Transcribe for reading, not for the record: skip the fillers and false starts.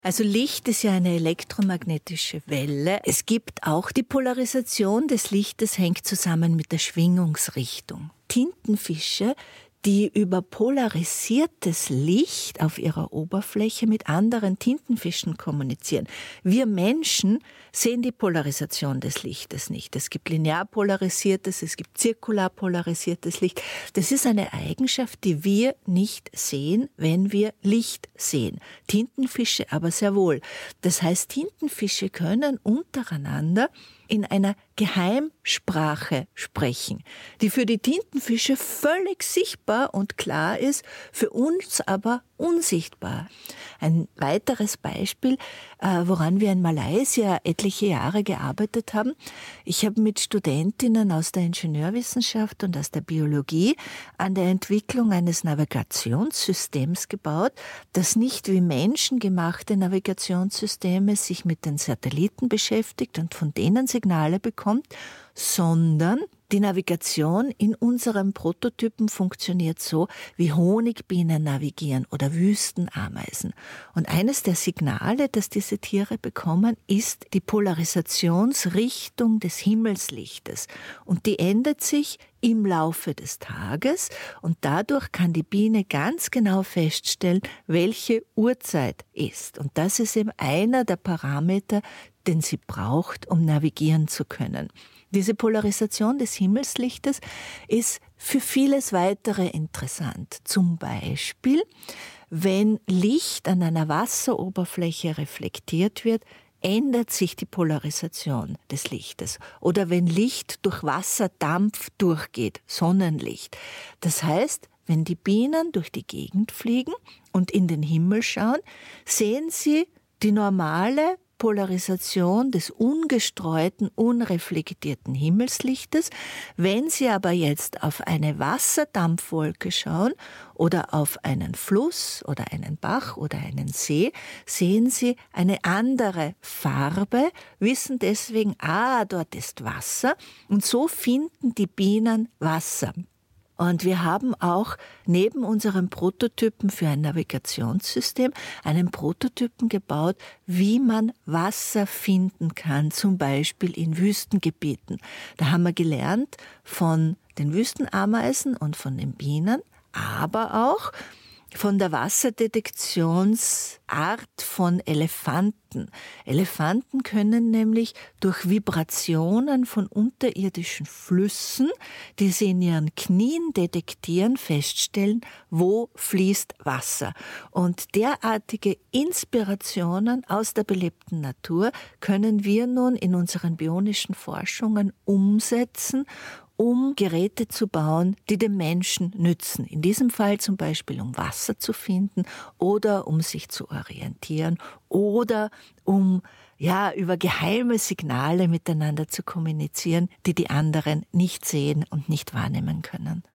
Also Licht ist ja eine elektromagnetische Welle. Es gibt auch die Polarisation des Lichtes, hängt zusammen mit der Schwingungsrichtung. Tintenfische, die über polarisiertes Licht auf ihrer Oberfläche mit anderen Tintenfischen kommunizieren. Wir Menschen sehen die Polarisation des Lichtes nicht. Es gibt linear polarisiertes, es gibt zirkular polarisiertes Licht. Das ist eine Eigenschaft, die wir nicht sehen, wenn wir Licht sehen. Tintenfische aber sehr wohl. Das heißt, Tintenfische können untereinander in einer Geheimsprache sprechen, die für die Tintenfische völlig sichtbar und klar ist, für uns aber unsichtbar. Ein weiteres Beispiel, woran wir in Malaysia etliche Jahre gearbeitet haben. Ich habe mit Studentinnen aus der Ingenieurwissenschaft und aus der Biologie an der Entwicklung eines Navigationssystems gebaut, das nicht wie menschengemachte Navigationssysteme sich mit den Satelliten beschäftigt und von denen Signale bekommt, sondern die Navigation in unserem Prototypen funktioniert so, wie Honigbienen navigieren oder Wüstenameisen. Und eines der Signale, das diese Tiere bekommen, ist die Polarisationsrichtung des Himmelslichtes. Und die ändert sich im Laufe des Tages und dadurch kann die Biene ganz genau feststellen, welche Uhrzeit ist. Und das ist eben einer der Parameter, den sie braucht, um navigieren zu können. Diese Polarisation des Himmelslichtes ist für vieles weitere interessant. Zum Beispiel, wenn Licht an einer Wasseroberfläche reflektiert wird, ändert sich die Polarisation des Lichtes. Oder wenn Licht durch Wasserdampf durchgeht, Sonnenlicht. Das heißt, wenn die Bienen durch die Gegend fliegen und in den Himmel schauen, sehen sie die normale Polarisation des ungestreuten, unreflektierten Himmelslichtes. Wenn Sie aber jetzt auf eine Wasserdampfwolke schauen oder auf einen Fluss oder einen Bach oder einen See, sehen Sie eine andere Farbe, wissen deswegen, dort ist Wasser, und so finden die Bienen Wasser. Und wir haben auch neben unserem Prototypen für ein Navigationssystem einen Prototypen gebaut, wie man Wasser finden kann, zum Beispiel in Wüstengebieten. Da haben wir gelernt von den Wüstenameisen und von den Bienen, aber auch von der Wasserdetektionsart von Elefanten. Elefanten können nämlich durch Vibrationen von unterirdischen Flüssen, die sie in ihren Knien detektieren, feststellen, wo fließt Wasser. Und derartige Inspirationen aus der belebten Natur können wir nun in unseren bionischen Forschungen umsetzen, um Geräte zu bauen, die dem Menschen nützen. In diesem Fall zum Beispiel, um Wasser zu finden oder um sich zu orientieren oder um über geheime Signale miteinander zu kommunizieren, die die anderen nicht sehen und nicht wahrnehmen können.